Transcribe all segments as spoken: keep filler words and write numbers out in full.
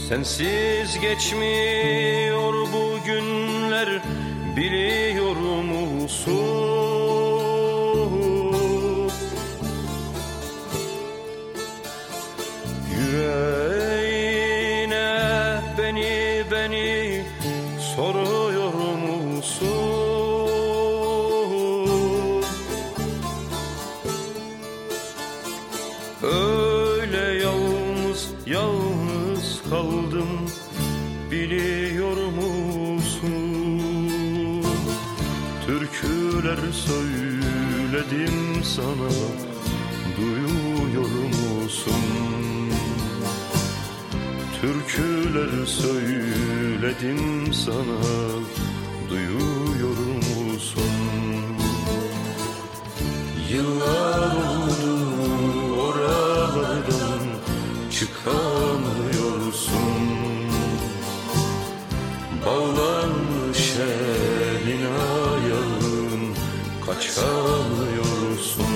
Sensiz geçmiyor bu günler, biliyor musun? Yüreğine beni beni soruyor musun? Öyle yalnız yalnız kaldım, biliyor musun? Türküler söyledim sana, duyuyor musun? Türküler söyledim sana, duyuyor musun? Yıllar oldu oralardan çıkamıyorsun. Bağlanmış elin ayağın, kaçamıyorsun.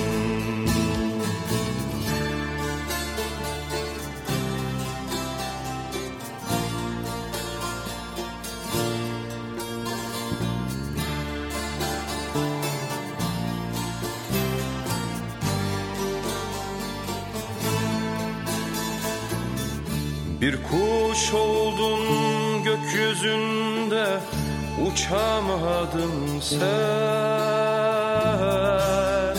Bir kuş oldun gökyüzünde, uçamadın sen.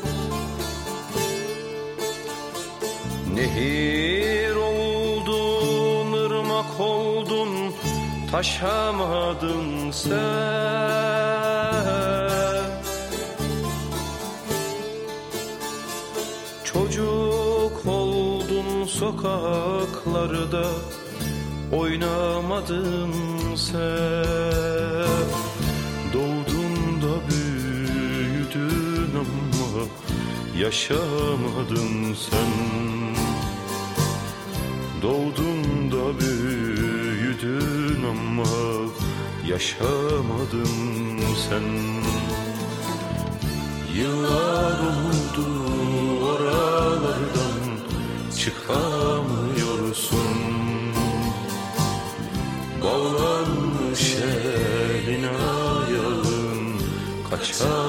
Nehir oldun, ırmak oldun, taşamadın sen. Çocuk oldun sokaklarda, oynamadın sen. Doğdun da büyüdün ama yaşamadın sen. Doğdun da büyüdün ama yaşamadın sen. Yıllar oldu oralardan çıkamıyorsun. Bağlanmış elin ayağın, kaçamıyorsun.